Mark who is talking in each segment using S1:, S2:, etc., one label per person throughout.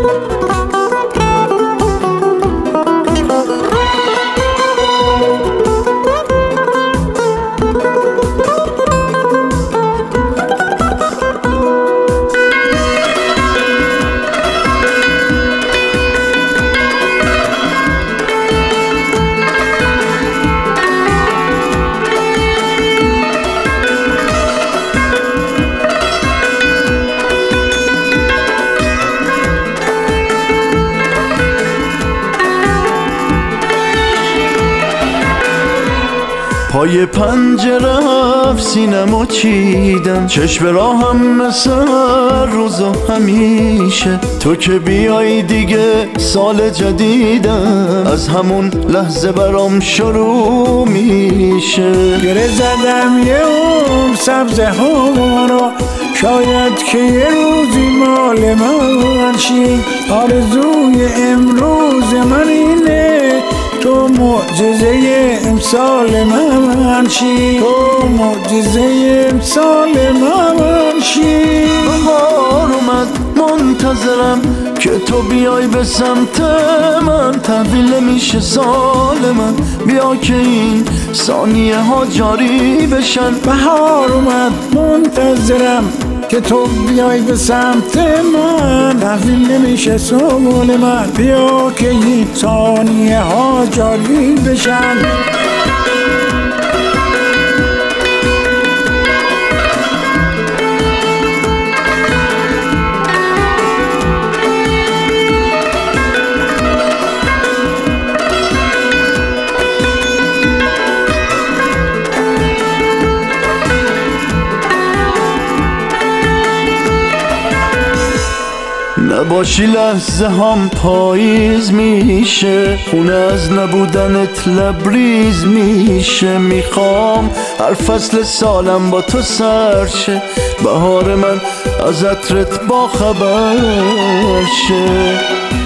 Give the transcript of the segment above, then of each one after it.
S1: پای پنجره سینمو چیدم، چشم راهم مثل روز و همیشه. تو که بیای دیگه سال جدیدم، از همون لحظه برام شروع میشه.
S2: گره زدم یه سبزه ها رو، شاید که یه روزی مال من شی. آرزوی امروز من اینه تو معجزه امسال من شی، تو معجزه امسال من شی.
S1: بهار اومد منتظرم که تو بیای به سمت من، تحویل نمیشه سال من، بیا که این ثانیه ها جاری بشن.
S2: بهار اومد منتظرم که تو بیای به سمت من، تحویل نمیشه سال من، بیا که این ثانیه ها جاری بشن.
S1: نباشی لحظه هم پاییز میشه، خونه از نبودنت لبریز میشه. میخوام هر فصل سالم با تو سر شه، بهار من از عطرت با خبر شه.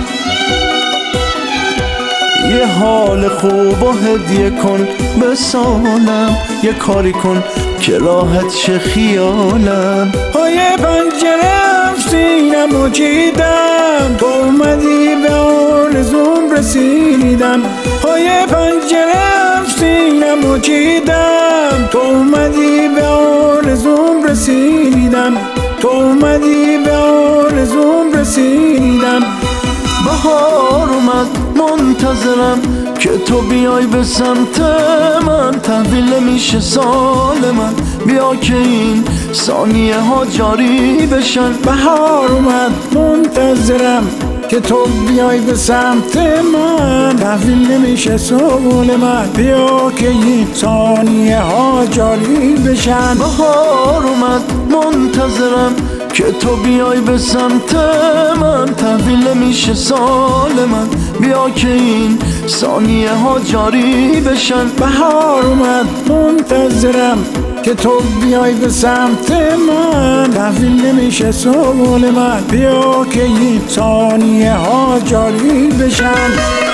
S1: یه حال خوب و هدیه کن به سالم، یه کاری کن که راحت شه خیالم.
S2: پای پنجره‌ام سینمو چیدم، تو اومدی به آرزوم رسیدم. پای پنجره‌ام سینمو چیدم، تو اومدی به آرزوم رسیدم، تو اومدی به آرزوم رسیدم.
S1: بهار اومد منتظرم که تو بیای به سمت من، تحویل نمیشه سال من، بیا که این ثانیه ها جاری بشن.
S2: بهار اومد منتظرم که تو بیای به سمت من، تحویل نمیشه سال من، بیا که این ثانیه ها جاری بشن.
S1: بهار اومد منتظرم که تو بیای به سمت من، تحویل نمیشه سال من، بیا که این ثانیه ها جاری بشن.
S2: بهار اومد منتظرم که تو بیای به سمت من، تحویل نمیشه سال من، بیا که این ثانیه ها جاری بشن.